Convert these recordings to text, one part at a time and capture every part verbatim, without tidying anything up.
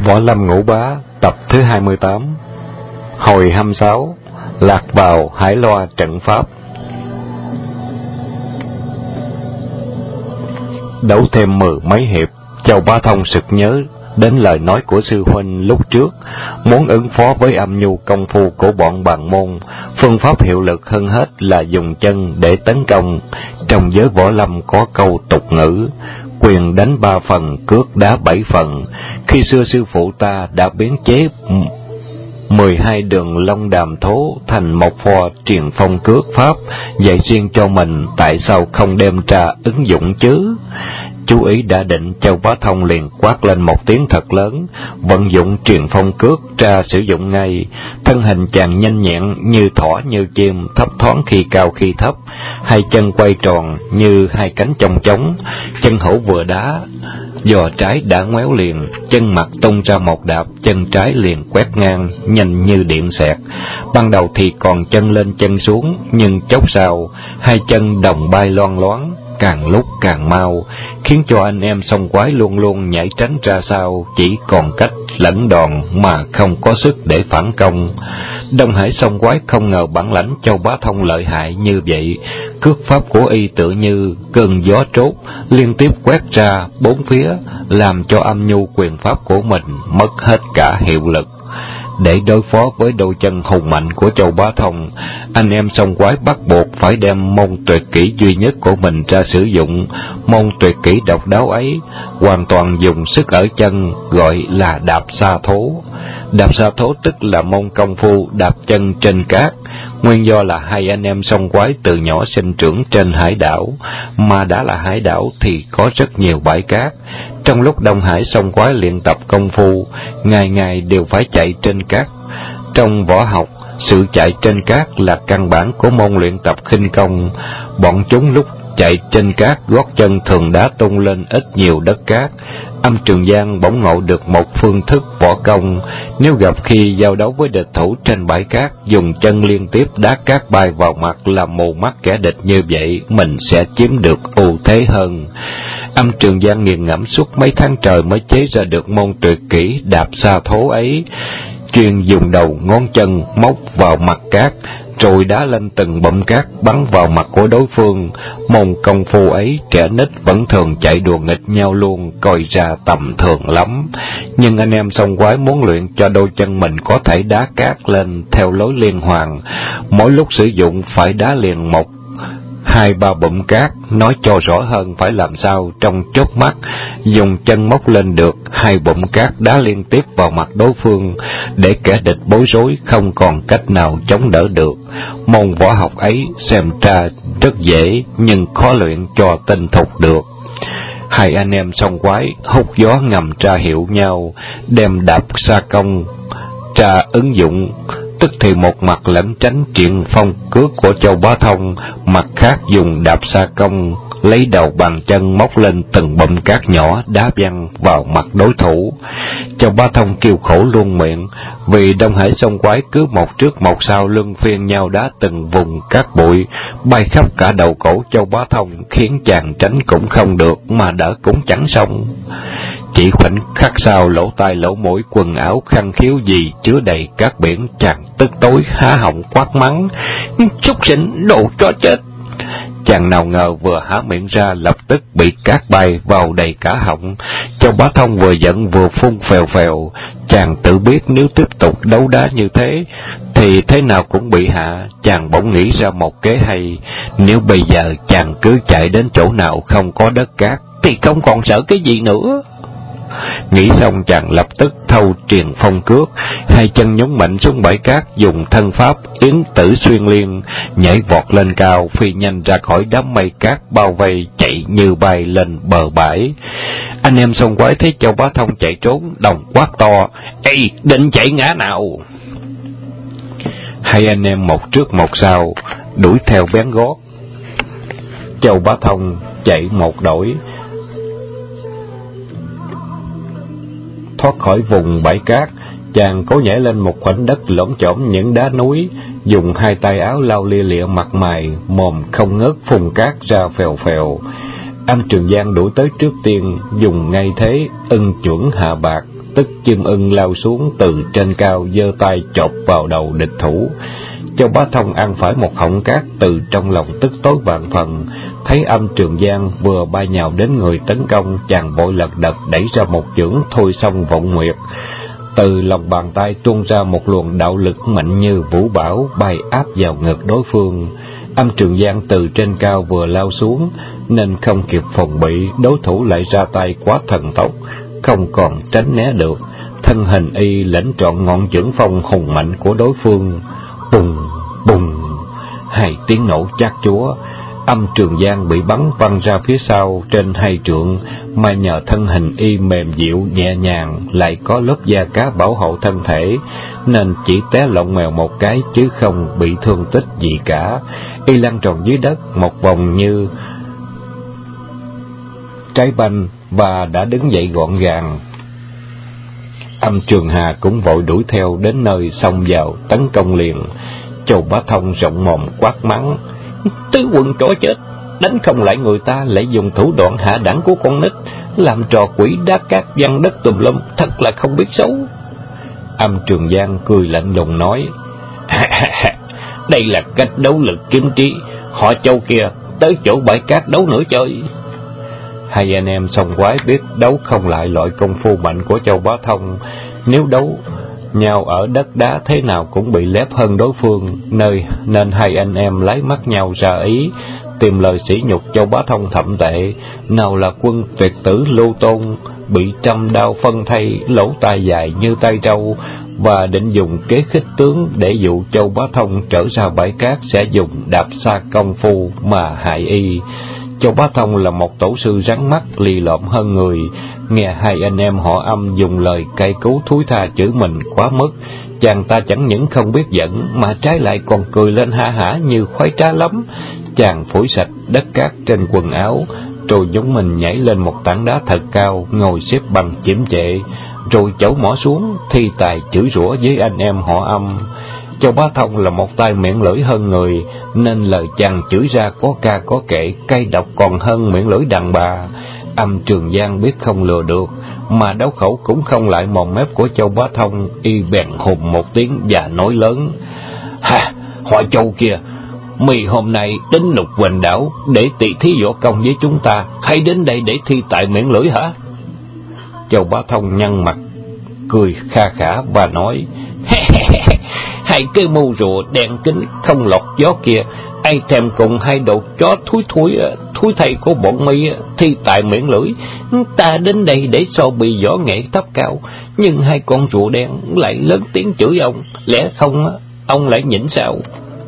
Võ Lâm Ngũ Bá tập thứ hai mươi tám. Hồi hai mươi sáu. Lạc vào Hải Loa trận pháp. Đấu thêm mười mấy hiệp, Châu Bá Thông sực nhớ đến lời nói của sư huynh lúc trước, muốn ứng phó với âm nhu công phu của bọn bàn môn, phương pháp hiệu lực hơn hết là dùng chân để tấn công. Trong giới võ lâm có câu tục ngữ: quyền đánh ba phần, cước đá bảy phần. Khi xưa sư phụ ta đã biến chế mười hai đường long đàm thố thành một phò truyền phong cước pháp dạy riêng cho mình, tại sao không đem ra ứng dụng chứ? Chú ý đã định, Châu Bá Thông liền quát lên một tiếng thật lớn, vận dụng truyền phong cước ra sử dụng ngay. Thân hình chàng nhanh nhẹn như thỏ như chim, thấp thoáng khi cao khi thấp, hai chân quay tròn như hai cánh chong chóng, chân hữu vừa đá, giò trái đã ngoéo liền, chân mặt tung ra một đạp, chân trái liền quét ngang, nhanh như điện xẹt. Ban đầu thì còn chân lên chân xuống, nhưng chốc sau, hai chân đồng bay loan loáng, càng lúc càng mau, khiến cho anh em song quái luôn luôn nhảy tránh ra sau, chỉ còn cách lẫn đòn mà không có sức để phản công. Đông Hải song quái không ngờ bản lãnh Châu Bá Thông lợi hại như vậy, cước pháp của y tựa như cơn gió trốt, liên tiếp quét ra bốn phía, làm cho âm nhu quyền pháp của mình mất hết cả hiệu lực. Để đối phó với đôi chân hùng mạnh của Châu Bá Thông, anh em song quái bắt buộc phải đem môn tuyệt kỹ duy nhất của mình ra sử dụng. Môn tuyệt kỹ độc đáo ấy hoàn toàn dùng sức ở chân, gọi là đạp sa thố. Đạp sa thố tức là môn công phu đạp chân trên cát. Nguyên do là hai anh em song quái từ nhỏ sinh trưởng trên hải đảo, mà đã là hải đảo thì có rất nhiều bãi cát. Trong lúc Đông Hải song quái luyện tập công phu, ngày ngày đều phải chạy trên cát. Trong võ học, sự chạy trên cát là căn bản của môn luyện tập khinh công. Bọn chúng lúc chạy trên cát, gót chân thường đá tung lên ít nhiều đất cát. Âm Trường Giang bỗng ngộ được một phương thức võ công, nếu gặp khi giao đấu với địch thủ trên bãi cát, dùng chân liên tiếp đá cát bay vào mặt làm mù mắt kẻ địch, như vậy mình sẽ chiếm được ưu thế hơn. Âm Trường Giang nghiền ngẫm suốt mấy tháng trời mới chế ra được môn tuyệt kỹ đạp sa thố ấy, chuyên dùng đầu ngón chân móc vào mặt cát, rồi đá lên từng bụm cát bắn vào mặt của đối phương. Môn công phu ấy trẻ nít vẫn thường chạy đùa nghịch nhau luôn, coi ra tầm thường lắm. Nhưng anh em song quái muốn luyện cho đôi chân mình có thể đá cát lên theo lối liên hoàn, mỗi lúc sử dụng phải đá liền một hai ba bụm cát. Nói cho rõ hơn, phải làm sao trong chớp mắt dùng chân móc lên được hai bụm cát đá liên tiếp vào mặt đối phương, để kẻ địch bối rối không còn cách nào chống đỡ được. Môn võ học ấy xem ra rất dễ, nhưng khó luyện cho tinh thục được. Hai anh em song quái hút gió ngầm tra hiệu nhau, đem đạp sa công tra ứng dụng, tức thì một mặt lẩn tránh truyền phong cước của Châu Bá Thông, mặt khác dùng đạp sa công lấy đầu bàn chân móc lên từng bụm cát nhỏ đá văng vào mặt đối thủ. Châu Bá Thông kêu khổ luôn miệng, vì Đông Hải song quái cứ một trước một sau luân phiên nhau đá từng vùng cát bụi bay khắp cả đầu cổ Châu Bá Thông, khiến chàng tránh cũng không được mà đỡ cũng chẳng xong. Chỉ khoảnh khắc sau, lỗ tai lỗ mũi, quần áo khăn khiếu gì chứa đầy cát biển, chàng tức tối há họng quát mắng: "Súc sinh, đồ chó chết!" Chàng nào ngờ vừa há miệng ra, lập tức bị cát bay vào đầy cả họng. Châu Bá Thông vừa giận vừa phun phèo phèo. Chàng tự biết nếu tiếp tục đấu đá như thế thì thế nào cũng bị hạ. Chàng bỗng nghĩ ra một kế hay: nếu bây giờ chàng cứ chạy đến chỗ nào không có đất cát thì không còn sợ cái gì nữa. Nghĩ xong, chàng lập tức thâu truyền phong cước, hai chân nhúng mạnh xuống bãi cát, dùng thân pháp yến tử xuyên liên, nhảy vọt lên cao, phi nhanh ra khỏi đám mây cát bao vây, chạy như bay lên bờ bãi. Anh em song quái thấy Châu Bá Thông chạy trốn, đồng quát to: "Ê, định chạy ngã nào?" Hai anh em một trước một sau đuổi theo bén gót. Châu Bá Thông chạy một đổi, thoát khỏi vùng bãi cát, chàng cố nhảy lên một khoảnh đất lõm chõm những đá núi, dùng hai tay áo lau lia lịa mặt mày, mồm không ngớt phun cát ra phèo phèo. Âm Trường Giang đuổi tới trước tiên, dùng ngay thế ưng chuẩn hạ bạc, tức chim ưng lao xuống từ trên cao, giơ tay chộp vào đầu địch thủ. Châu Bá Thông ăn phải một họng cát, từ trong lòng tức tối vạn phần. Thấy Âm Trường Giang vừa bay nhào đến người tấn công, chàng vội lật đật đẩy ra một chưởng thôi xong vọng nguyệt. Từ lòng bàn tay tuôn ra một luồng đạo lực mạnh như vũ bão, bay áp vào ngực đối phương. Âm Trường Giang từ trên cao vừa lao xuống, nên không kịp phòng bị, đối thủ lại ra tay quá thần tốc, không còn tránh né được. Thân hình y lãnh trọn ngọn chưởng phong hùng mạnh của đối phương. Bùng bùng, hai tiếng nổ chát chúa. Âm Trường Giang bị bắn văng ra phía sau trên hai trượng, mà nhờ thân hình y mềm dịu nhẹ nhàng, lại có lớp da cá bảo hộ thân thể, nên chỉ té lộn mèo một cái chứ không bị thương tích gì cả. Y lăn tròn dưới đất một vòng như trái banh và đã đứng dậy gọn gàng. Âm Trường Hà cũng vội đuổi theo, đến nơi xông vào tấn công liền. Châu Bá Thông rộng mồm quát mắng: Tứ quần trỏ chết, đánh không lại người ta lại dùng thủ đoạn hạ đẳng của con nít, làm trò quỷ đá cát văng đất tùm lum, thật là không biết xấu. Âm Trường Giang cười lạnh lùng nói: Đây là cách đấu lực kiếm trí, họ Châu kia tới chỗ bãi cát đấu nữa chơi. Hai anh em song quái biết đấu không lại loại công phu mạnh của Châu Bá Thông, nếu đấu nhau ở đất đá thế nào cũng bị lép hơn đối phương, nơi nên hai anh em lấy mắt nhau ra ý, tìm lời sỉ nhục Châu Bá Thông thậm tệ. Nào là quân tuyệt tử Lưu Tôn bị trăm đao phân thây, lỗ tai dài như tay trâu, và định dùng kế khích tướng để dụ Châu Bá Thông trở ra bãi cát sẽ dùng đạp xa công phu mà hại y. Châu Bá Thông là một tổ sư rắn mắt lì lợm hơn người, nghe hai anh em họ Âm dùng lời cay cú thúi tha chửi mình quá mức, chàng ta chẳng những không biết giận mà trái lại còn cười lên ha hả như khoái trá lắm. Chàng phủi sạch đất cát trên quần áo, rồi nhúng mình nhảy lên một tảng đá thật cao, ngồi xếp bằng chiếm trệ, rồi chẩu mỏ xuống thi tài chửi rủa với anh em họ Âm. Châu Bá Thông là một tay miệng lưỡi hơn người, nên lời chàng chửi ra có ca có kệ, cay độc còn hơn miệng lưỡi đàn bà. Âm Trường Giang biết không lừa được, mà đấu khẩu cũng không lại mồm mép của Châu Bá Thông, y bèn hùng một tiếng và nói lớn: Ha, họ Châu kia, mì hôm nay đến Lục Huỳnh đảo để tỉ thí võ công với chúng ta, hay đến đây để thi tại miệng lưỡi hả? Châu Bá Thông nhăn mặt cười kha khả và nói: Hai cái mưu rùa đen kính không lọt gió kia, ai thèm cùng hai độ chó thúi thúi thúi thầy của bọn mi thi tại miệng lưỡi. Ta đến đây để so bì võ nghệ thấp cao, nhưng hai con rùa đen lại lớn tiếng chửi ông, lẽ không ông lại nhịn sao?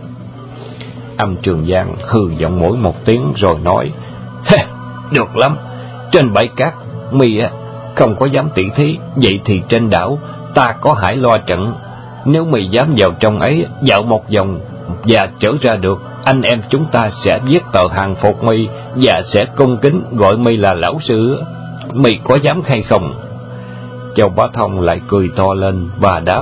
Âm Trường Giang hừ giọng mỗi một tiếng rồi nói: Được lắm, trên bãi cát mi không có dám tỉ thí, vậy thì trên đảo ta có Hải Loa trận. Nếu mày dám vào trong ấy dạo một vòng và trở ra được, anh em chúng ta sẽ viết tờ hàng phục mi và sẽ cung kính gọi mi là lão sư. Mày có dám hay không? Châu Bá Thông lại cười to lên và đáp: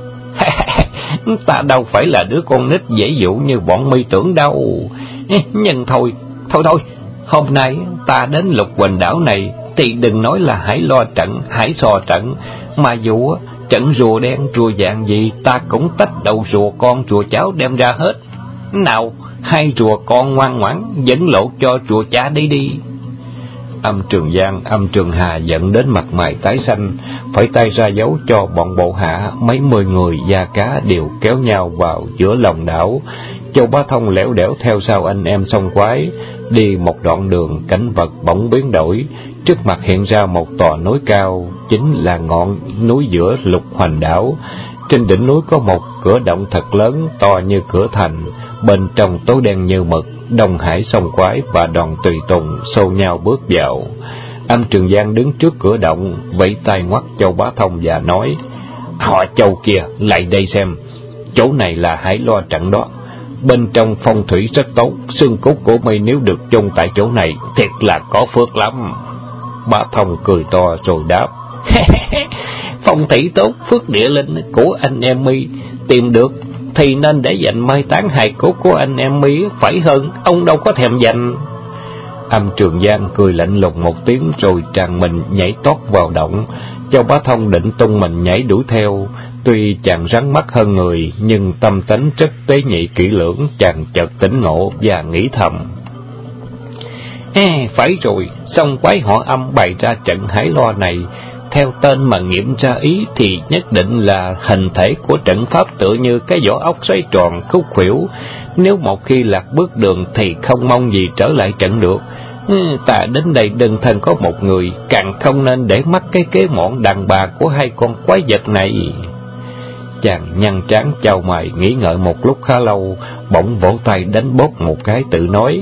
Ta đâu phải là đứa con nít dễ dụ như bọn mi tưởng đâu. Nhưng thôi, thôi thôi, hôm nay ta đến Lục Huỳnh đảo này thì đừng nói là Hải Loa trận, Hải Sò trận, mà dù trận rùa đen rùa vàng gì ta cũng tách đầu rùa con rùa cháu đem ra hết. Nào, hai rùa con ngoan ngoãn dẫn lộ cho rùa cha đi đi. Âm Trường Giang, Âm Trường Hà giận đến mặt mày tái xanh, phải tay ra dấu cho bọn bộ hạ mấy mươi người da cá đều kéo nhau vào giữa lòng đảo. Châu Bá Thông lẻo đẻo theo sau anh em song quái, đi một đoạn đường cảnh vật bỗng biến đổi, trước mặt hiện ra một tòa núi cao, chính là ngọn núi giữa Lục Huỳnh đảo. Trên đỉnh núi có một cửa động thật lớn, to như cửa thành, bên trong tối đen như mực. Đông Hải song quái và đoàn tùy tùng xô nhau bước vào. Âm Trường Giang đứng trước cửa động, vẫy tay ngoắt Châu Bá Thông và nói: Họ Châu kia, lại đây xem, chỗ này là Hải Loa trận đó. Bên trong phong thủy rất tốt, xương cốt của mày nếu được chôn tại chỗ này, thiệt là có phước lắm. Bá Thông cười to rồi đáp: Phong thủy tốt, phước địa linh của anh em mi tìm được thì nên để dành mai táng hài cốt của anh em mi phải hơn, ông đâu có thèm dành. Âm Trường Giang cười lạnh lùng một tiếng rồi tràn mình nhảy tót vào động. Châu Bá Thông định tung mình nhảy đuổi theo. Tuy chàng rắn mắt hơn người, nhưng tâm tánh rất tế nhị kỹ lưỡng. Chàng chợt tỉnh ngộ và nghĩ thầm: À, phải rồi, xong quái họ Âm bày ra trận Hải Loa này, theo tên mà nghiệm ra ý thì nhất định là hình thể của trận pháp tựa như cái vỏ ốc xoay tròn khúc khuỷu. Nếu một khi lạc bước đường thì không mong gì trở lại trận được. Ừ, ta đến đây đơn thân có một người, càng không nên để mất cái kế mọn đàn bà của hai con quái vật này. Chàng nhăn trán chau mày nghĩ ngợi một lúc khá lâu, bỗng vỗ tay đánh bóp một cái tự nói: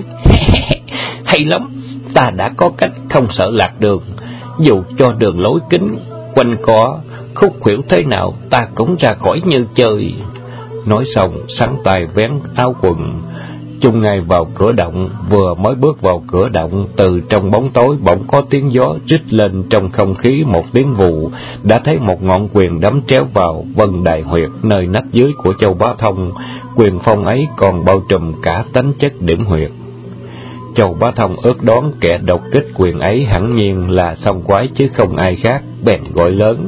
Hay lắm, ta đã có cách không sợ lạc đường. Dù cho đường lối kín quanh co khúc khuỷu thế nào, ta cũng ra khỏi như chơi. Nói xong sắn tay vén áo quần chung ngay vào cửa động. Vừa mới bước vào cửa động, từ trong bóng tối bỗng có tiếng gió rít lên trong không khí một tiếng vù, đã thấy một ngọn quyền đấm tréo vào vân đại huyệt nơi nách dưới của Châu Bá Thông. Quyền phong ấy còn bao trùm cả tánh chất điểm huyệt. Châu Bá Thông ước đoán kẻ độc kích quyền ấy hẳn nhiên là song quái chứ không ai khác, bèn gọi lớn: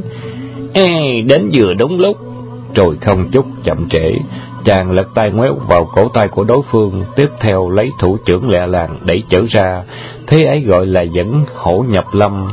Ê, đến vừa đúng lúc. Rồi không chút chậm trễ, chàng lật tay ngoéo vào cổ tay của đối phương, tiếp theo lấy thủ trưởng lẹ làng đẩy trở ra. Thế ấy gọi là dẫn hổ nhập lâm.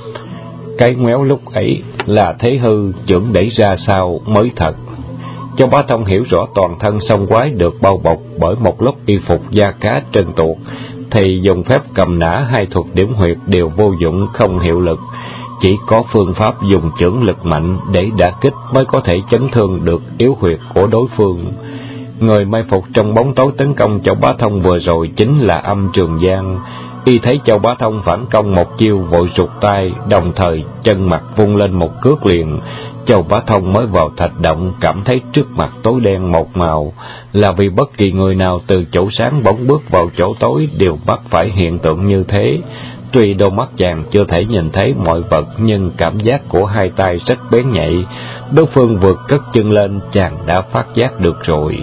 Cái ngoéo lúc ấy là thế hư, trưởng đẩy ra sau mới thật. Châu Bá Thông hiểu rõ toàn thân song quái được bao bọc bởi một lớp y phục da cá trơn tuột, thì dùng phép cầm nã hai thuật điểm huyệt đều vô dụng không hiệu lực. Chỉ có phương pháp dùng chưởng lực mạnh để đả kích mới có thể chấn thương được yếu huyệt của đối phương. Người mai phục trong bóng tối tấn công Châu Bá Thông vừa rồi chính là Âm Trường Giang. Y thấy Châu Bá Thông phản công một chiêu vội rụt tay, đồng thời chân mặt vung lên một cước liền. Châu Bá Thông mới vào thạch động cảm thấy trước mặt tối đen một màu, là vì bất kỳ người nào từ chỗ sáng bỗng bước vào chỗ tối đều mắc phải hiện tượng như thế. Tuy đôi mắt chàng chưa thể nhìn thấy mọi vật, nhưng cảm giác của hai tay rất bén nhạy. Đối phương vượt cất chân lên, chàng đã phát giác được rồi.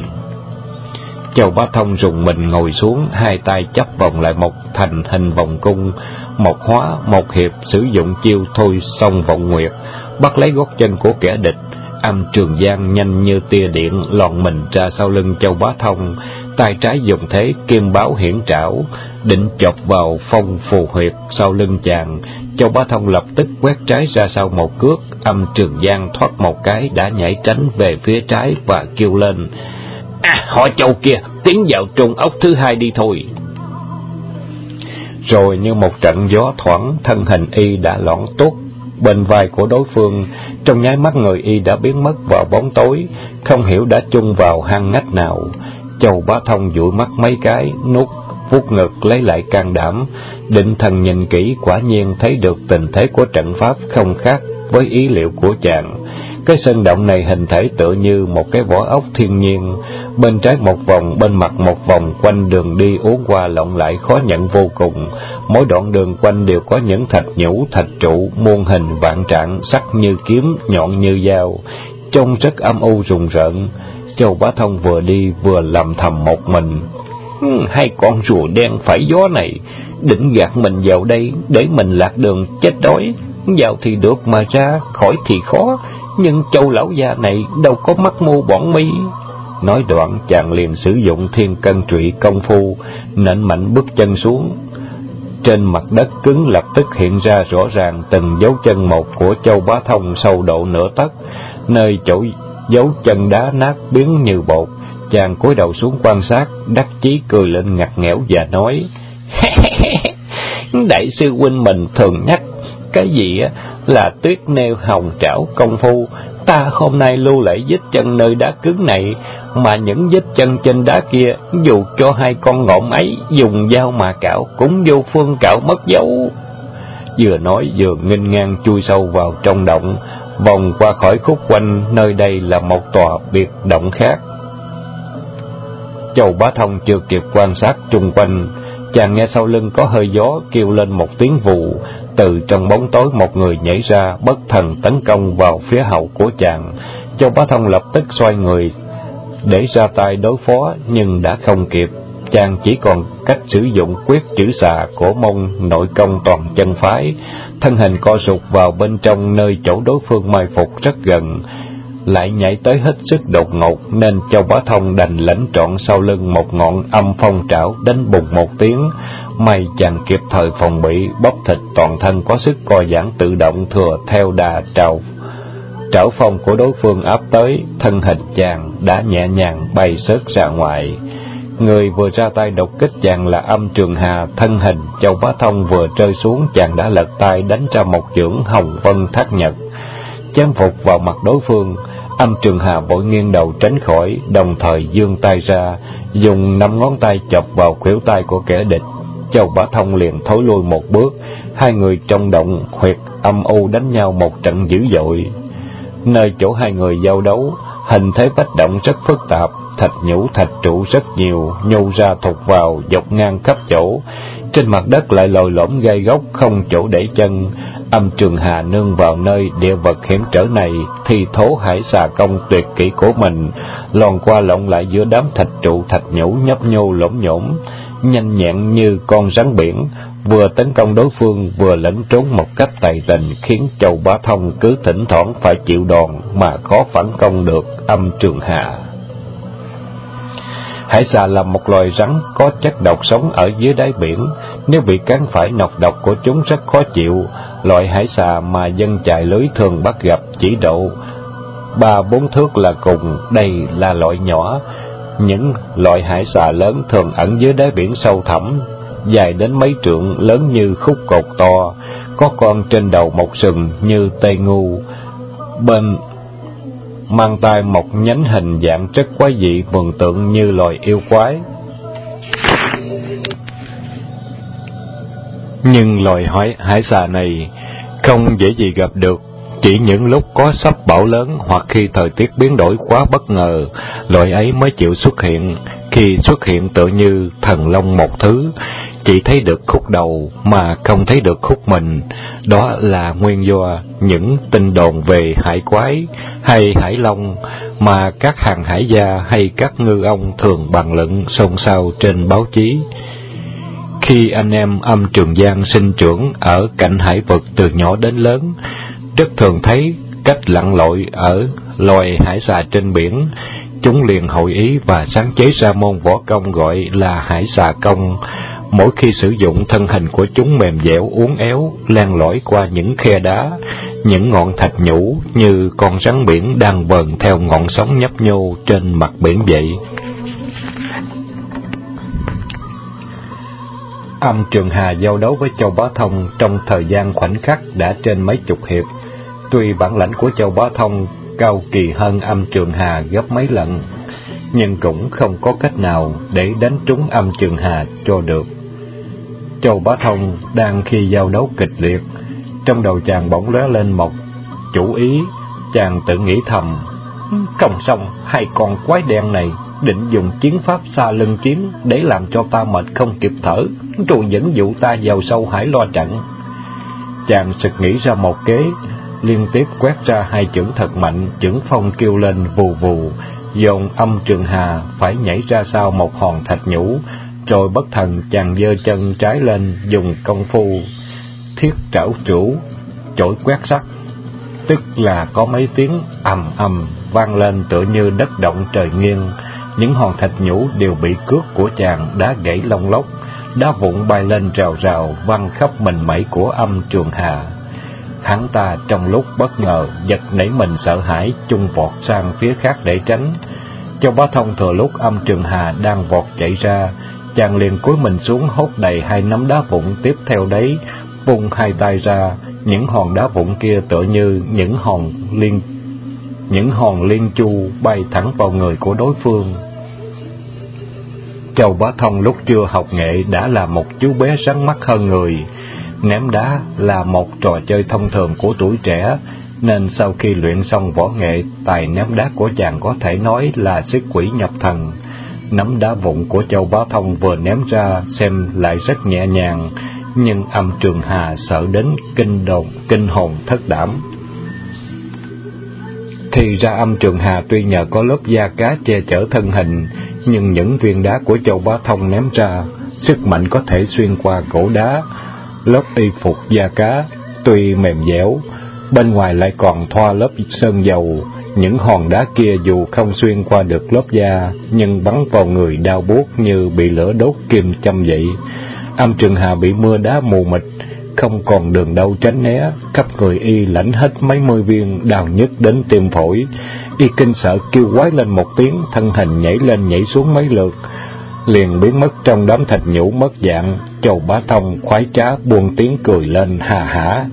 Châu Bá Thông rùng mình ngồi xuống, hai tay chắp vòng lại một thành hình vòng cung, một hóa một hiệp sử dụng chiêu thôi song vọng nguyệt, bắt lấy gót chân của kẻ địch. Âm Trường Giang nhanh như tia điện lòn mình ra sau lưng Châu Bá Thông, tay trái dùng thế kim báo hiển trảo định chộp vào phong phù huyệt sau lưng chàng. Châu Bá Thông lập tức quét trái ra sau một cước. Âm Trường Giang thoát một cái đã nhảy tránh về phía trái và kêu lên: À, họ Châu kia, tiến vào trùng ốc thứ hai đi thôi. Rồi như một trận gió thoảng, thân hình y đã lõn tuốt bên vai của đối phương. Trong nháy mắt người y đã biến mất vào bóng tối, không hiểu đã chung vào hang ngách nào. Châu Bá Thông dụi mắt mấy cái, nuốt vuốt ngực lấy lại can đảm, định thần nhìn kỹ, quả nhiên thấy được tình thế của trận pháp không khác với ý liệu của chàng. Cái sơn động này hình thể tựa như một cái vỏ ốc thiên nhiên, bên trái một vòng, bên mặt một vòng, quanh đường đi uốn qua lộn lại khó nhận vô cùng. Mỗi đoạn đường quanh đều có những thạch nhũ, thạch trụ, muôn hình vạn trạng, sắc như kiếm, nhọn như dao, trông rất âm u rùng rợn. Châu Bá Thông vừa đi vừa lầm thầm một mình: Hai con rùa đen phải gió này, định gạt mình vào đây để mình lạc đường chết đói. Vào thì được mà ra khỏi thì khó, nhưng Châu lão già này đâu có mắc mưu bọn mi. Nói đoạn chàng liền sử dụng thiên cân trụy công phu, nện mạnh bước chân xuống. Trên mặt đất cứng lập tức hiện ra rõ ràng từng dấu chân một của Châu Bá Thông sâu độ nửa tấc, nơi chỗ dấu chân đá nát biến như bột. Chàng cúi đầu xuống quan sát, đắc chí cười lên ngặt nghẽo và nói: Đại sư huynh mình thường nhắc cái gì á là tuyết nêu hồng trảo công phu. Ta hôm nay lưu lại vết chân nơi đá cứng này, mà những vết chân trên đá kia, dù cho hai con ngỗng ấy dùng dao mà cạo cũng vô phương cạo mất dấu. Vừa nói vừa nghênh ngang chui sâu vào trong động, vòng qua khỏi khúc quanh, nơi đây là một tòa biệt động khác. Châu Bá Thông chưa kịp quan sát chung quanh, chàng nghe sau lưng có hơi gió, kêu lên một tiếng vù. Từ trong bóng tối một người nhảy ra, bất thần tấn công vào phía hậu của chàng. Châu Bá Thông lập tức xoay người để ra tay đối phó, nhưng đã không kịp. chàng chỉ còn cách sử dụng quyết chữ xà của môn nội công toàn chân phái. Thân hình co sụt vào bên trong nơi chỗ đối phương mai phục rất gần, lại nhảy tới hết sức đột ngột, nên Châu Bá Thông đành lãnh trọn sau lưng một ngọn âm phong trảo đánh bùng một tiếng. May chàng kịp thời phòng bị, bắp thịt toàn thân có sức co giãn tự động thừa theo đà trào trảo phong của đối phương áp tới, thân hình chàng đã nhẹ nhàng bay sớt ra ngoài. Người vừa ra tay đột kích chàng là Âm Trường Hà, thân hình Châu Bá Thông vừa rơi xuống, chàng đã lật tay đánh ra một chưởng Hồng Vân Thác Nhật, chém phục vào mặt đối phương. Âm Trường Hà vội nghiêng đầu tránh khỏi, đồng thời giương tay ra, dùng năm ngón tay chọc vào khuỷu tay của kẻ địch. Châu Bá Thông liền thối lui một bước, hai người trong động huyệt âm u đánh nhau một trận dữ dội. Nơi chỗ hai người giao đấu, hình thế bách động rất phức tạp, thạch nhũ thạch trụ rất nhiều, nhô ra thụt vào, dọc ngang khắp chỗ. Trên mặt đất lại lồi lõm gai góc, không chỗ để chân. Âm Trường Hà nương vào nơi địa vật hiểm trở này, thi thố hải xà công tuyệt kỹ của mình, lòn qua lộn lại giữa đám thạch trụ thạch nhũ nhấp nhô lổm nhổm, nhanh nhẹn như con rắn biển, vừa tấn công đối phương vừa lẫn trốn một cách tài tình, khiến Châu Bá Thông cứ thỉnh thoảng phải chịu đòn mà khó phản công được Âm Trường Hà. Hải xà là một loài rắn có chất độc sống ở dưới đáy biển, nếu bị cắn phải nọc độc của chúng rất khó chịu. Loại hải xà mà dân chài lưới thường bắt gặp chỉ độ ba bốn thước là cùng, đây là loại nhỏ. Những loại hải xà lớn thường ẩn dưới đáy biển sâu thẳm, dài đến mấy trượng, lớn như khúc cột to, có con trên đầu một sừng như tây ngu, bên mang tai một nhánh hình dạng rất quái dị, vần tượng như loài yêu quái. Nhưng loài hải, hải xà này không dễ gì gặp được, chỉ những lúc có sắp bão lớn hoặc khi thời tiết biến đổi quá bất ngờ, loài ấy mới chịu xuất hiện. Khi xuất hiện tựa như thần long một thứ, chỉ thấy được khúc đầu mà không thấy được khúc mình. Đó là nguyên do những tin đồn về hải quái hay hải long mà các hàng hải gia hay các ngư ông thường bàn luận xôn xao trên báo chí. Khi anh em Âm Trường Giang sinh trưởng ở cạnh hải vực từ nhỏ đến lớn, rất thường thấy cách lặn lội ở loài hải xà trên biển. Chúng liền hội ý và sáng chế ra môn võ công gọi là hải xà công. Mỗi khi sử dụng, thân hình của chúng mềm dẻo uốn éo, len lỏi qua những khe đá, những ngọn thạch nhũ như con rắn biển đang vờn theo ngọn sóng nhấp nhô trên mặt biển vậy. Âm Trường Hà giao đấu với Châu Bá Thông trong thời gian khoảnh khắc đã trên mấy chục hiệp. Tuy bản lãnh của Châu Bá Thông cao kỳ hơn Âm Trường Hà gấp mấy lần, nhưng cũng không có cách nào để đánh trúng Âm Trường Hà cho được. Châu Bá Thông đang khi giao đấu kịch liệt, trong đầu chàng bỗng lóe lên một chủ ý. Chàng tự nghĩ thầm, không xong, hai con quái đen này định dùng chiến pháp xa lưng kiếm để làm cho ta mệt không kịp thở, rồi dẫn dụ ta vào sâu hải lo trận. Chàng sực nghĩ ra một kế, liên tiếp quét ra hai chưởng thật mạnh, chưởng phong kêu lên vù vù, dồn Âm Trường Hà phải nhảy ra sau một hòn thạch nhũ. Rồi bất thần chàng giơ chân trái lên, dùng công phu thiết trảo trũ chổi quét sắt, tức là có mấy tiếng ầm ầm vang lên tựa như đất động trời nghiêng. Những hòn thạch nhũ đều bị cước của chàng đá gãy lông lốc, đá vụn bay lên rào rào văng khắp mình mẩy của Âm Trường Hà. Hắn ta trong lúc bất ngờ giật nảy mình sợ hãi, chung vọt sang phía khác để tránh. Châu Bá Thông thừa lúc Âm Trường Hà đang vọt chạy ra, chàng liền cúi mình xuống hốt đầy hai nắm đá vụn, tiếp theo đấy vung hai tay ra, những hòn đá vụn kia tựa như những hòn liên những hòn liên chu bay thẳng vào người của đối phương. Châu Bá Thông lúc chưa học nghệ đã là một chú bé sáng mắt hơn người. Ném đá là một trò chơi thông thường của tuổi trẻ, nên sau khi luyện xong võ nghệ, tài ném đá của chàng có thể nói là sức quỷ nhập thần. Nắm đá vụn của Châu Bá Thông vừa ném ra xem lại rất nhẹ nhàng, nhưng Âm Trường Hà sợ đến kinh đồn kinh hồn thất đảm. Thì ra Âm Trường Hà tuy nhờ có lớp da cá che chở thân hình, nhưng những viên đá của Châu Bá Thông ném ra, sức mạnh có thể xuyên qua gỗ đá, lớp y phục da cá, tuy mềm dẻo, bên ngoài lại còn thoa lớp sơn dầu. Những hòn đá kia dù không xuyên qua được lớp da, nhưng bắn vào người đau buốt như bị lửa đốt kim châm vậy. Âm Trường Hà bị mưa đá mù mịt, không còn đường đâu tránh né, khắp người y lãnh hết mấy mươi viên, đau nhức đến tim phổi. Y kinh sợ kêu quái lên một tiếng, thân hình nhảy lên nhảy xuống mấy lượt, liền biến mất trong đám thịt nhũ mất dạng. Châu Bá Thông khoái trá buông tiếng cười lên hà hả.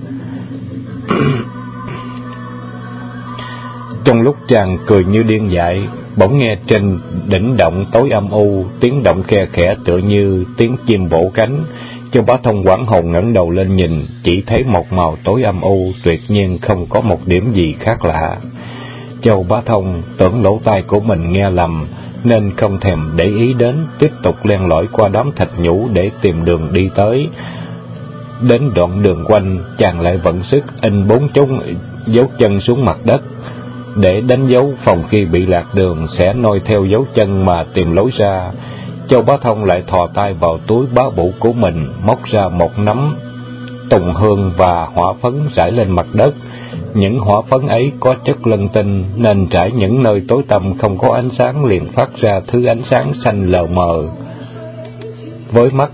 Trong lúc chàng cười như điên dại, bỗng nghe trên đỉnh động tối âm u tiếng động khe khẽ tựa như tiếng chim vỗ cánh. Châu Bá Thông hoảng hồn ngẩng đầu lên nhìn, chỉ thấy một màu tối âm u, tuyệt nhiên không có một điểm gì khác lạ. Châu Bá Thông tưởng lỗ tai của mình nghe lầm, nên không thèm để ý đến, tiếp tục len lỏi qua đám thạch nhũ để tìm đường đi tới. Đến đoạn đường quanh, chàng lại vận sức in bốn chốn dấu chân xuống mặt đất, để đánh dấu phòng khi bị lạc đường sẽ noi theo dấu chân mà tìm lối ra. Châu Bá Thông lại thò tay vào túi bá bụ của mình, móc ra một nắm tùng hương và hỏa phấn rải lên mặt đất. Những hỏa phấn ấy có chất lân tinh, nên trải những nơi tối tăm không có ánh sáng liền phát ra thứ ánh sáng xanh lờ mờ. Với mắt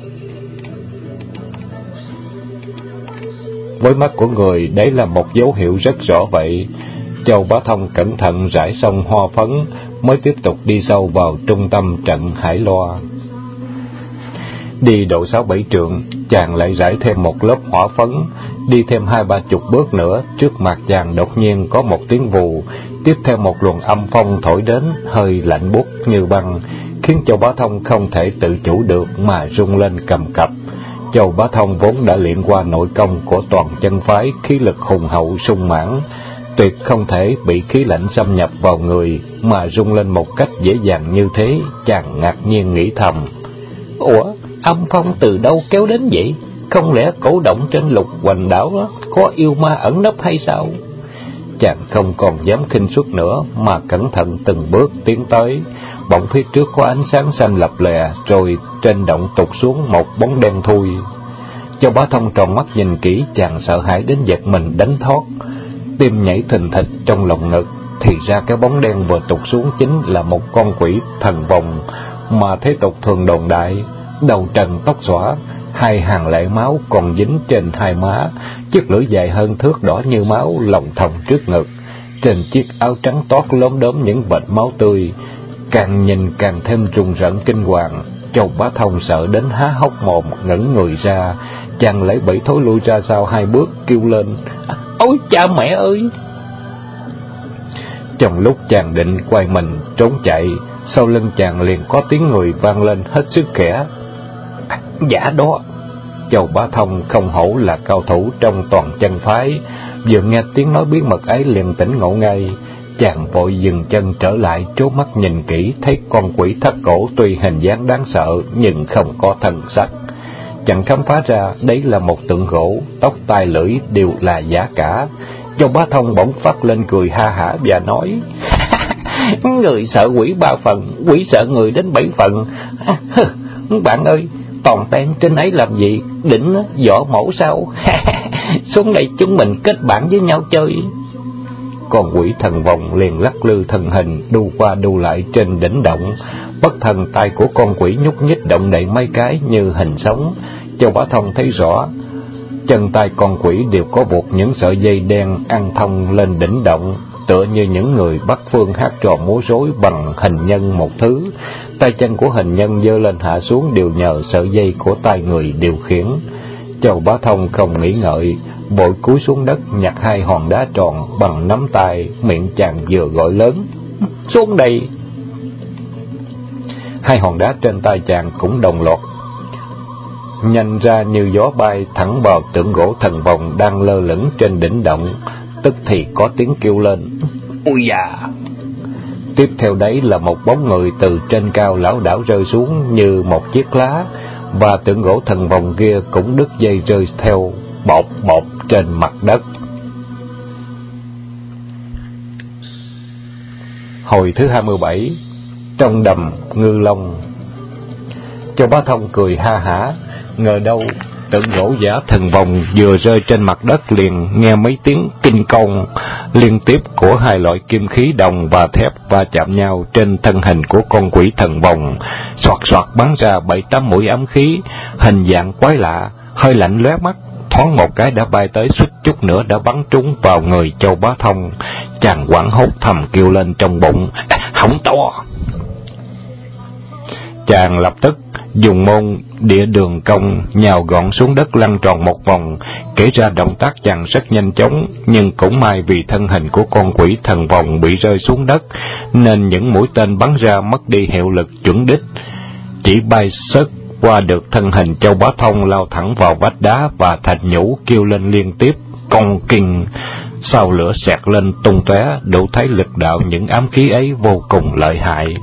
với mắt của người, đấy là một dấu hiệu rất rõ vậy. Châu Bá Thông cẩn thận rải xong hoa phấn, mới tiếp tục đi sâu vào trung tâm trận Hải Loa. Đi độ sáu bảy trượng, chàng lại rải thêm một lớp hỏa phấn. Đi thêm hai ba chục bước nữa, trước mặt chàng đột nhiên có một tiếng vù, tiếp theo một luồng âm phong thổi đến, hơi lạnh buốt như băng, khiến Châu Bá Thông không thể tự chủ được mà rung lên cầm cập. Châu Bá Thông vốn đã luyện qua nội công của toàn chân phái, khí lực hùng hậu sung mãn, tuyệt không thể bị khí lạnh xâm nhập vào người mà rung lên một cách dễ dàng như thế. Chàng ngạc nhiên nghĩ thầm: ủa, âm phong từ đâu kéo đến vậy? Không lẽ cổ động trên Lục Hoành đảo đó có yêu ma ẩn nấp hay sao? Chàng không còn dám khinh suất nữa, mà cẩn thận từng bước tiến tới. Bỗng phía trước có ánh sáng xanh lập lòe, rồi trên động tụt xuống một bóng đen thui. Châu Bá Thông tròn mắt nhìn kỹ, chàng sợ hãi đến giật mình đánh thoát, tim nhảy thình thịch trong lồng ngực. Thì ra cái bóng đen vừa tụt xuống chính là một con quỷ thần vòng mà thế tục thường đồn đại, đầu trần tóc xõa, hai hàng lệ máu còn dính trên hai má, chiếc lưỡi dài hơn thước đỏ như máu lồng thòng trước ngực, trên chiếc áo trắng toát lốm đốm những vệt máu tươi. Càng nhìn càng thêm rùng rợn kinh hoàng. Châu Bá Thông sợ đến há hốc mồm ngẩng người ra, chàng lấy bẫy thối lui ra sau hai bước, kêu lên: ôi cha mẹ ơi! Trong lúc chàng định quay mình trốn chạy, sau lưng chàng liền có tiếng người vang lên hết sức khẽ: à, dạ đó. Châu Bá Thông không hổ là cao thủ trong toàn chân phái, vừa nghe tiếng nói bí mật ấy liền tỉnh ngộ ngay. Chàng vội dừng chân trở lại, trố mắt nhìn kỹ, thấy con quỷ thất cổ tuy hình dáng đáng sợ nhưng không có thân sắc. Chàng khám phá ra đấy là một tượng gỗ, tóc tai lưỡi đều là giả cả. Châu Bá Thông bỗng phát lên cười ha hả và nói: người sợ quỷ ba phần, quỷ sợ người đến bảy phần. Bạn ơi, toàn ten trên ấy làm gì? Định võ mẫu sao? Xuống đây chúng mình kết bạn với nhau chơi. Con quỷ thần vòng liền lắc lư thân hình, đu qua đu lại trên đỉnh động. Bất thần tay của con quỷ nhúc nhích động đậy mấy cái như hình sống. Châu Bá Thông thấy rõ, chân tay con quỷ đều có buộc những sợi dây đen ăn thông lên đỉnh động, tựa như những người Bắc phương hát trò múa rối bằng hình nhân một thứ. Tay chân của hình nhân giơ lên hạ xuống đều nhờ sợi dây của tay người điều khiển. Châu Bá Thông không nghĩ ngợi, vội cúi xuống đất nhặt hai hòn đá tròn bằng nắm tay, miệng chàng vừa gọi lớn: xuống đây! Hai hòn đá trên tay chàng cũng đồng loạt nhanh ra như gió bay thẳng vào tượng gỗ thần vòng đang lơ lửng trên đỉnh động. Tức thì có tiếng kêu lên: ui da! Tiếp theo đấy là một bóng người từ trên cao lảo đảo rơi xuống như một chiếc lá, và tượng gỗ thần vòng kia cũng đứt dây rơi theo bột bột trên mặt đất. Hồi thứ hai mươi bảy. trong đầm ngư long. Châu Bá Thông cười ha hả, ngờ đâu tượng gỗ giả thần vòng vừa rơi trên mặt đất liền nghe mấy tiếng kinh công liên tiếp của hai loại kim khí đồng và thép va chạm nhau trên thân hình của con quỷ thần vòng, xoạt xoạt bắn ra bảy tám mũi ám khí, hình dạng quái lạ, hơi lạnh lóe mắt, thoáng một cái đã bay tới, suýt chút nữa đã bắn trúng vào người Châu Bá Thông. Chàng hoảng hốt thầm kêu lên trong bụng, hỏng to. Chàng lập tức dùng môn địa đường công nhào gọn xuống đất lăn tròn một vòng. Kể ra động tác chàng rất nhanh chóng, nhưng cũng may vì thân hình của con quỷ thần vòng bị rơi xuống đất, nên những mũi tên bắn ra mất đi hiệu lực chuẩn đích, chỉ bay sớt qua được thân hình Châu Bá Thông, lao thẳng vào vách đá và thạch nhũ kêu lên liên tiếp cong kinh. Sao lửa xẹt lên tung tóe, đủ thấy lực đạo những ám khí ấy vô cùng lợi hại.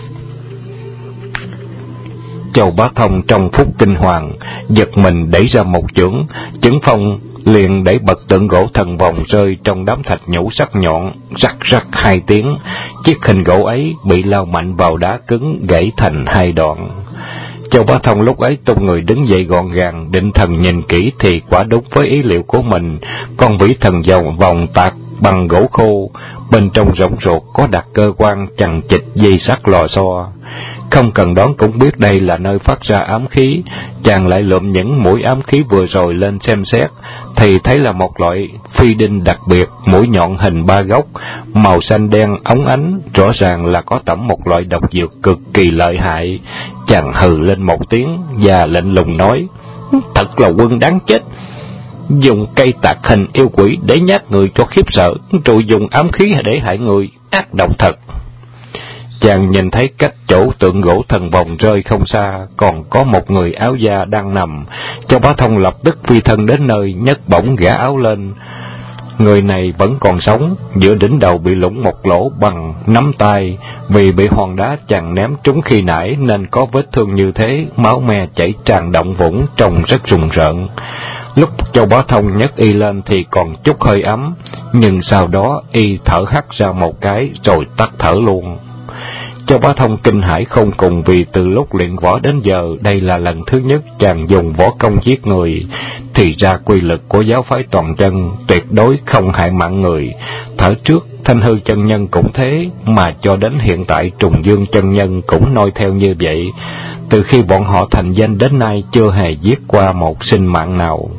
Châu Bá Thông trong phút kinh hoàng giật mình đẩy ra một chưởng, chưởng phong liền đẩy bật tượng gỗ thần vòng rơi trong đám thạch nhũ sắc nhọn, rắc rắc hai tiếng, chiếc hình gỗ ấy bị lao mạnh vào đá cứng, gãy thành hai đoạn. Châu Bá Thông lúc ấy tung người đứng dậy gọn gàng, định thần nhìn kỹ thì quả đúng với ý liệu của mình, con vĩ thần vòng vòng tạc bằng gỗ khô, bên trong rỗng ruột có đặt cơ quan chằng chịt dây sắt lò xo. Không cần đoán cũng biết đây là nơi phát ra ám khí. Chàng lại lượm những mũi ám khí vừa rồi lên xem xét, thì thấy là một loại phi đinh đặc biệt, mũi nhọn hình ba góc, màu xanh đen óng ánh, rõ ràng là có tẩm một loại độc dược cực kỳ lợi hại. Chàng hừ lên một tiếng và lạnh lùng nói, thật là quân đáng chết, dùng cây tạc hình yêu quỷ để nhát người cho khiếp sợ, rồi dùng ám khí để hại người, ác độc thật. Chàng nhìn thấy cách chỗ tượng gỗ thần vòng rơi không xa, còn có một người áo da đang nằm. Châu Bá Thông lập tức phi thân đến nơi, nhấc bổng gã áo lên. Người này vẫn còn sống, giữa đỉnh đầu bị lủng một lỗ bằng nắm tay, vì bị hòn đá chàng ném trúng khi nãy nên có vết thương như thế, máu me chảy tràn động vũng, trông rất rùng rợn. Lúc Châu Bá Thông nhấc y lên thì còn chút hơi ấm, nhưng sau đó y thở hắt ra một cái rồi tắt thở luôn. Châu Bá Thông kinh hãi không cùng, vì từ lúc luyện võ đến giờ đây là lần thứ nhất chàng dùng võ công giết người. Thì ra quy lực của giáo phái toàn chân tuyệt đối không hại mạng người. Thở trước Thanh Hư chân nhân cũng thế, mà cho đến hiện tại Trùng Dương chân nhân cũng noi theo như vậy. Từ khi bọn họ thành danh đến nay chưa hề giết qua một sinh mạng nào.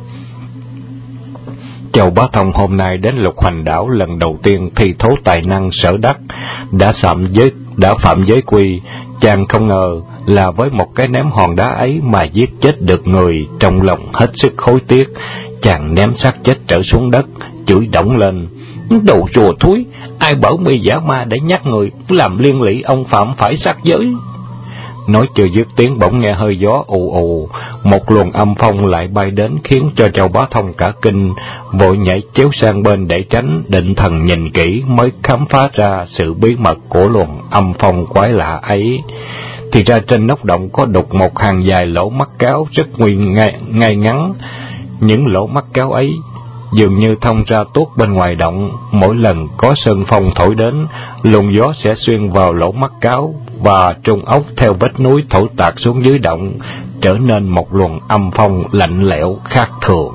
Châu Bá Thông hôm nay đến Lục Hoành Đảo lần đầu tiên thi thố tài năng sở đắc, đã phạm giới đã phạm giới quy. Chàng không ngờ là với một cái ném hòn đá ấy mà giết chết được người, trong lòng hết sức hối tiếc. Chàng ném xác chết trở xuống đất, chửi đổng lên, đồ rùa thúi, ai bảo mi giả ma để nhắc người, làm liên lụy ông phạm phải sát giới. Nói chưa dứt tiếng bỗng nghe hơi gió ù ù, một luồng âm phong lại bay đến khiến cho Châu Bá Thông cả kinh, vội nhảy chéo sang bên để tránh, định thần nhìn kỹ mới khám phá ra sự bí mật của luồng âm phong quái lạ ấy. Thì ra trên nóc động có đục một hàng dài lỗ mắt cáo rất nguyên ngay, ngay ngắn. Những lỗ mắt cáo ấy dường như thông ra tuốt bên ngoài động, mỗi lần có sơn phong thổi đến, luồng gió sẽ xuyên vào lỗ mắt cáo và trung ốc theo vách núi thổi tạt xuống dưới động, trở nên một luồng âm phong lạnh lẽo khác thường.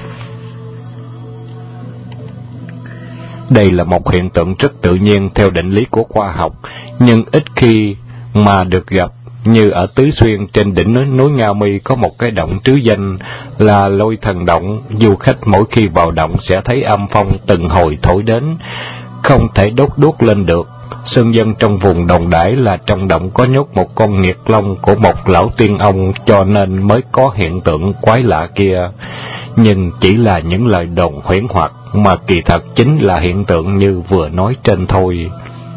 Đây là một hiện tượng rất tự nhiên theo định lý của khoa học, nhưng ít khi mà được gặp. Như ở Tứ Xuyên trên đỉnh núi, núi Nga Mi có một cái động trứ danh là Lôi Thần Động. Du khách mỗi khi vào động sẽ thấy âm phong từng hồi thổi đến, không thể đốt đuốc lên được. Sơn dân trong vùng đồn đãi là trong động có nhốt một con nghiệt long của một lão tiên ông, cho nên mới có hiện tượng quái lạ kia. Nhưng chỉ là những lời đồn huyễn hoặc, mà kỳ thật chính là hiện tượng như vừa nói trên thôi.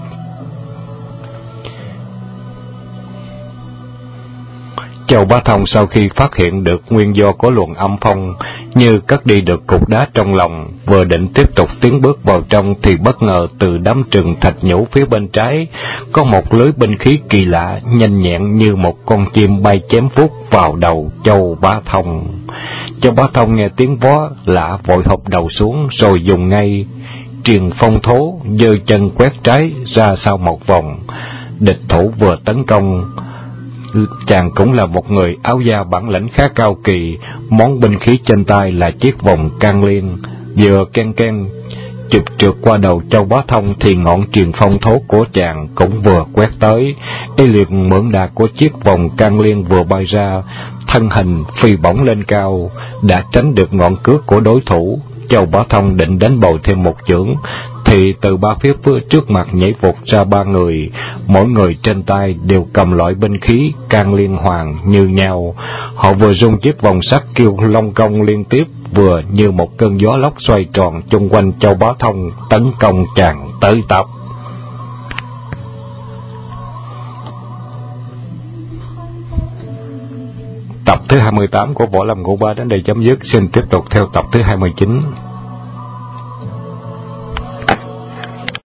Châu Bá Thông sau khi phát hiện được nguyên do của luồng âm phong, như cất đi được cục đá trong lòng, vừa định tiếp tục tiến bước vào trong thì bất ngờ từ đám rừng thạch nhũ phía bên trái có một lưới binh khí kỳ lạ, nhanh nhẹn như một con chim bay chém vút vào đầu Châu Bá Thông. Châu Bá Thông nghe tiếng vó lạ vội hụp đầu xuống, rồi dùng ngay triền phong thố, giơ chân quét trái ra sau một vòng. địch thủ vừa tấn công. Chàng cũng là một người áo da bản lĩnh khá cao kỳ, món binh khí trên tay là chiếc vòng can liên, vừa ken ken chụp trượt qua đầu Châu Bá Thông thì ngọn truyền phong thố của chàng cũng vừa quét tới. Y liền mượn đà của chiếc vòng can liên vừa bay ra, thân hình phi bổng lên cao, đã tránh được ngọn cước của đối thủ. Châu Bá Thông định đánh bồi thêm một chưởng, thì từ ba phía trước mặt nhảy vụt ra ba người, mỗi người trên tay đều cầm loại binh khí can liên hoàn như nhau. Họ vừa rung chiếc vòng sắt kêu long công liên tiếp, vừa như một cơn gió lốc xoay tròn chung quanh Châu Bá Thông tấn công chàng tới tấp. Tập thứ hai mươi tám của Võ Lâm Ngũ Ba đến đây chấm dứt. Xin tiếp tục theo tập thứ hai mươi chín.